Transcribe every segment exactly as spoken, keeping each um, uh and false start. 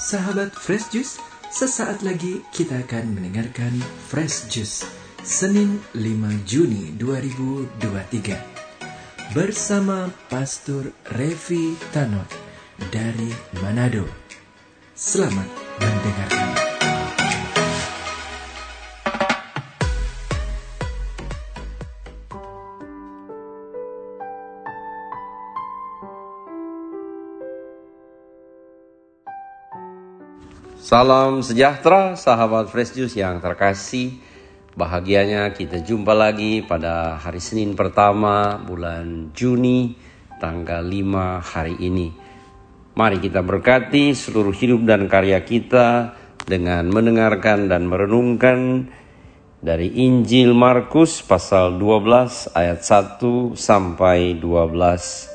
Sahabat Fresh Juice, sesaat lagi kita akan mendengarkan Fresh Juice Senin lima Juni dua ribu dua puluh tiga bersama Pastor Revi Tanot dari Manado. Selamat mendengarkan. Salam sejahtera sahabat Fresh Juice yang terkasih. Bahagianya kita jumpa lagi pada hari Senin pertama bulan Juni tanggal lima hari ini. Mari kita berkati seluruh hidup dan karya kita dengan mendengarkan dan merenungkan dari Injil Markus pasal dua belas ayat satu sampai dua belas.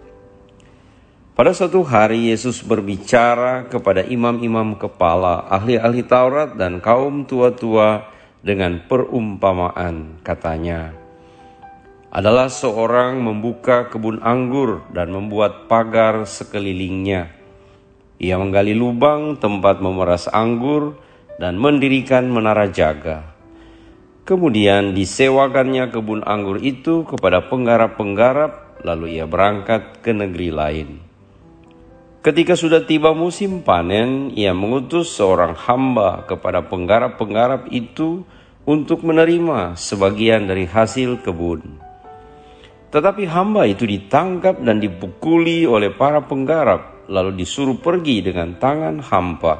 Pada suatu hari Yesus berbicara kepada imam-imam kepala, ahli-ahli Taurat dan kaum tua-tua dengan perumpamaan. Katanya, adalah seorang membuka kebun anggur dan membuat pagar sekelilingnya. Ia menggali lubang tempat memeras anggur dan mendirikan menara jaga. Kemudian disewakannya kebun anggur itu kepada penggarap-penggarap, lalu ia berangkat ke negeri lain. Ketika sudah tiba musim panen, ia mengutus seorang hamba kepada penggarap-penggarap itu untuk menerima sebagian dari hasil kebun. Tetapi hamba itu ditangkap dan dipukuli oleh para penggarap, lalu disuruh pergi dengan tangan hampa.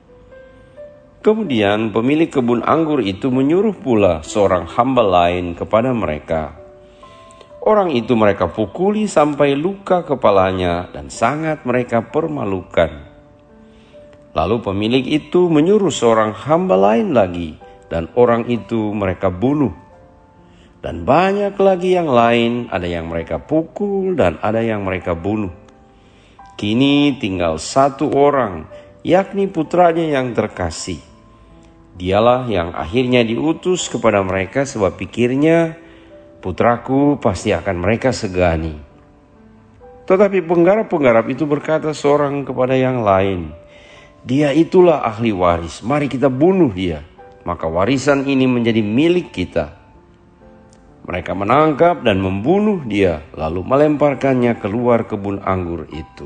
Kemudian pemilik kebun anggur itu menyuruh pula seorang hamba lain kepada mereka. Orang itu mereka pukuli sampai luka kepalanya dan sangat mereka permalukan. Lalu pemilik itu menyuruh seorang hamba lain lagi dan orang itu mereka bunuh. Dan banyak lagi yang lain, ada yang mereka pukul dan ada yang mereka bunuh. Kini tinggal satu orang, yakni putranya yang terkasih. Dialah yang akhirnya diutus kepada mereka sebab pikirnya, putraku pasti akan mereka segani. Tetapi penggarap-penggarap itu berkata seorang kepada yang lain, dia itulah ahli waris, mari kita bunuh dia, maka warisan ini menjadi milik kita. Mereka menangkap dan membunuh dia, lalu melemparkannya keluar kebun anggur itu.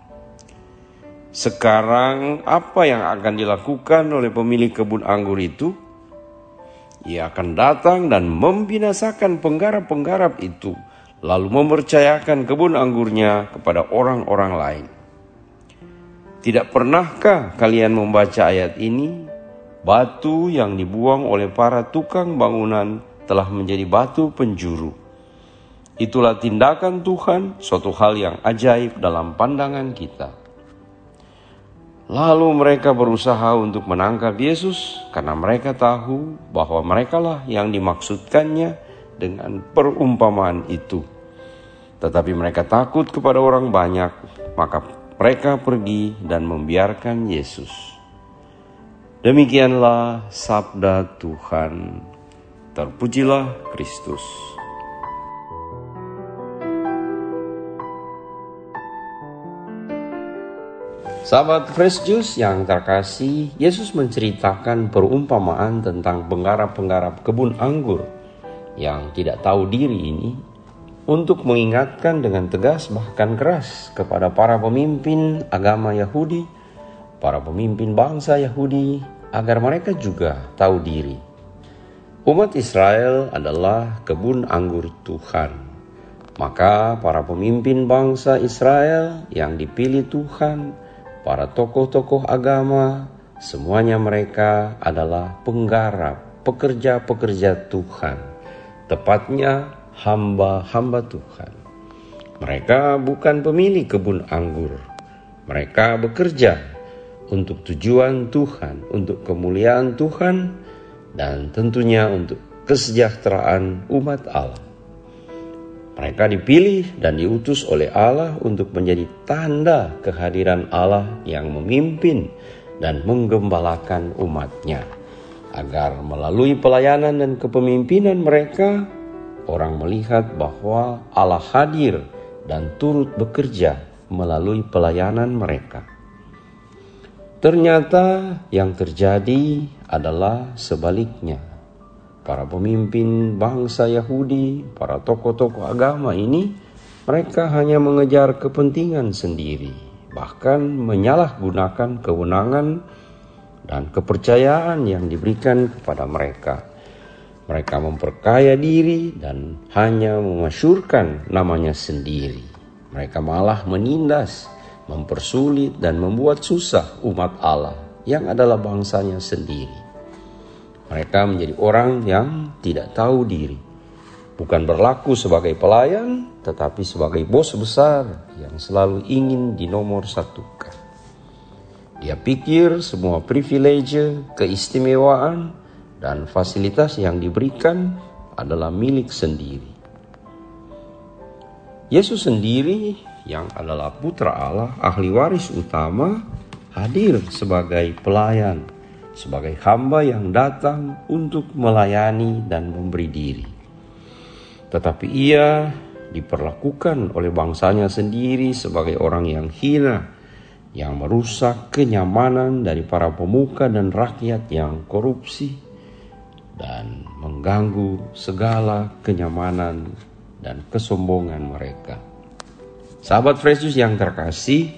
Sekarang apa yang akan dilakukan oleh pemilik kebun anggur itu? Ia akan datang dan membinasakan penggarap-penggarap itu, lalu mempercayakan kebun anggurnya kepada orang-orang lain. Tidak pernahkah kalian membaca ayat ini? Batu yang dibuang oleh para tukang bangunan telah menjadi batu penjuru. Itulah tindakan Tuhan, suatu hal yang ajaib dalam pandangan kita. Lalu mereka berusaha untuk menangkap Yesus karena mereka tahu bahwa merekalah yang dimaksudkannya dengan perumpamaan itu. Tetapi mereka takut kepada orang banyak, maka mereka pergi dan membiarkan Yesus. Demikianlah sabda Tuhan. Terpujilah Kristus. Sahabat Fresh Juice yang terkasih, Yesus menceritakan perumpamaan tentang penggarap-penggarap kebun anggur yang tidak tahu diri ini untuk mengingatkan dengan tegas bahkan keras kepada para pemimpin agama Yahudi, para pemimpin bangsa Yahudi, agar mereka juga tahu diri. Umat Israel adalah kebun anggur Tuhan. Maka para pemimpin bangsa Israel yang dipilih Tuhan, para tokoh-tokoh agama, semuanya mereka adalah penggarap, pekerja-pekerja Tuhan. Tepatnya hamba-hamba Tuhan. Mereka bukan pemilik kebun anggur. Mereka bekerja untuk tujuan Tuhan, untuk kemuliaan Tuhan, dan tentunya untuk kesejahteraan umat Allah. Mereka dipilih dan diutus oleh Allah untuk menjadi tanda kehadiran Allah yang memimpin dan menggembalakan umatnya. Agar melalui pelayanan dan kepemimpinan mereka, orang melihat bahwa Allah hadir dan turut bekerja melalui pelayanan mereka. Ternyata yang terjadi adalah sebaliknya. Para pemimpin bangsa Yahudi, para tokoh-tokoh agama ini, mereka hanya mengejar kepentingan sendiri, bahkan menyalahgunakan kewenangan dan kepercayaan yang diberikan kepada mereka. Mereka memperkaya diri dan hanya memasyurkan namanya sendiri. Mereka malah menindas, mempersulit dan membuat susah umat Allah yang adalah bangsanya sendiri. Mereka menjadi orang yang tidak tahu diri, bukan berlaku sebagai pelayan, tetapi sebagai bos besar yang selalu ingin dinomor satukan. Dia pikir semua privilege, keistimewaan, dan fasilitas yang diberikan adalah milik sendiri. Yesus sendiri yang adalah putra Allah, ahli waris utama, hadir sebagai pelayan, sebagai hamba yang datang untuk melayani dan memberi diri. Tetapi ia diperlakukan oleh bangsanya sendiri sebagai orang yang hina, yang merusak kenyamanan dari para pemuka dan rakyat yang korupsi, dan mengganggu segala kenyamanan dan kesombongan mereka. Sahabat Fresh Juice yang terkasih,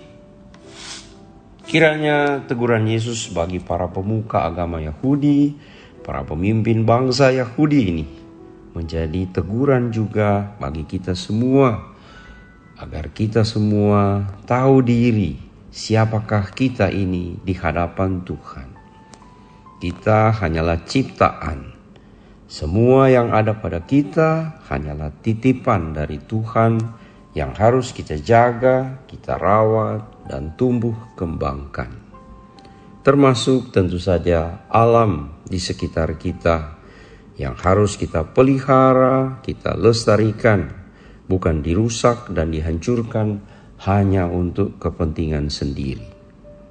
kiranya teguran Yesus bagi para pemuka agama Yahudi, para pemimpin bangsa Yahudi ini menjadi teguran juga bagi kita semua, agar kita semua tahu diri siapakah kita ini di hadapan Tuhan. Kita hanyalah ciptaan. Semua yang ada pada kita hanyalah titipan dari Tuhan yang harus kita jaga, kita rawat, dan tumbuh kembangkan. Termasuk tentu saja alam di sekitar kita yang harus kita pelihara, kita lestarikan, bukan dirusak dan dihancurkan hanya untuk kepentingan sendiri.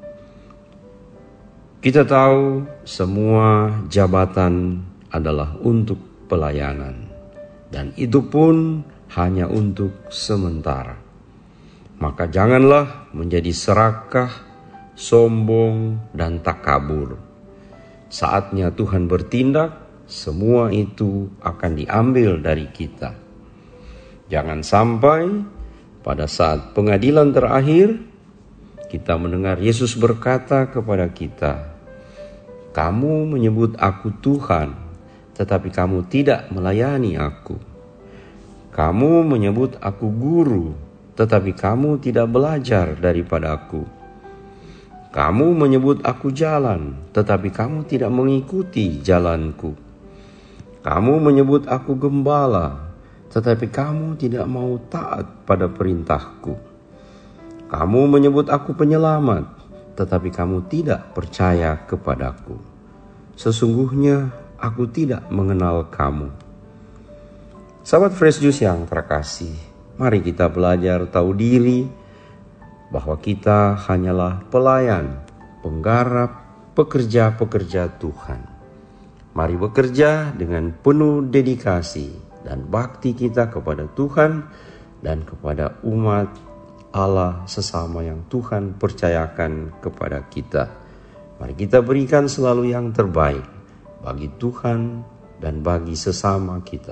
Kita tahu semua jabatan adalah untuk pelayanan, dan itu pun hanya untuk sementara. Maka janganlah menjadi serakah, sombong, dan takabur. Saatnya Tuhan bertindak, semua itu akan diambil dari kita. Jangan sampai pada saat pengadilan terakhir, kita mendengar Yesus berkata kepada kita, "Kamu menyebut aku Tuhan, tetapi kamu tidak melayani aku. Kamu menyebut aku guru, tetapi kamu tidak belajar daripada aku. Kamu menyebut aku jalan, tetapi kamu tidak mengikuti jalanku. Kamu menyebut aku gembala, tetapi kamu tidak mau taat pada perintahku. Kamu menyebut aku penyelamat, tetapi kamu tidak percaya kepadaku. Sesungguhnya aku tidak mengenal kamu." Sahabat Fresh Juice yang terkasih, mari kita belajar tahu diri bahwa kita hanyalah pelayan, penggarap, pekerja-pekerja Tuhan. Mari bekerja dengan penuh dedikasi dan bakti kita kepada Tuhan dan kepada umat Allah sesama yang Tuhan percayakan kepada kita. Mari kita berikan selalu yang terbaik bagi Tuhan dan bagi sesama kita.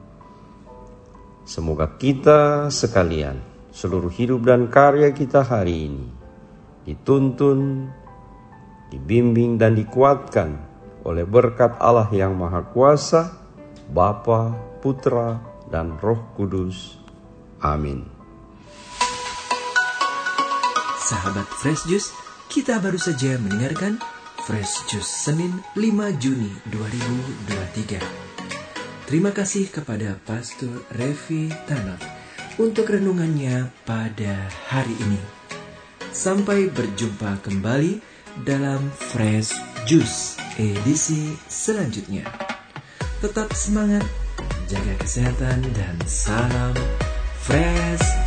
Semoga kita sekalian, seluruh hidup dan karya kita hari ini dituntun, dibimbing dan dikuatkan oleh berkat Allah yang Maha Kuasa, Bapa, Putra, dan Roh Kudus. Amin. Sahabat Fresh Juice, kita baru saja mendengarkan Fresh Juice Senin lima Juni dua ribu dua puluh tiga. Terima kasih kepada Pastor Revi Tanot untuk renungannya pada hari ini. Sampai berjumpa kembali dalam Fresh Juice edisi selanjutnya. Tetap semangat, jaga kesehatan, dan salam Fresh